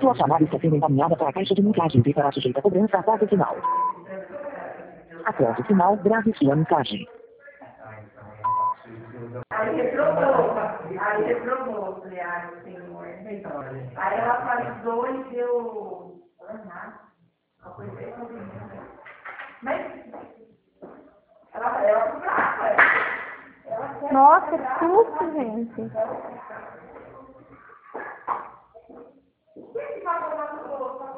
Sua chamada está sendo encaminhada para a caixa de mensagens e será sujeita a cobrança após o sinal. Após o sinal, grave sua mensagem. Aí reprovou, falei, ai, senhor. Aí ela passou e deu... Mas ela foi brava. Nossa, que susto, gente. Quem que falou na sua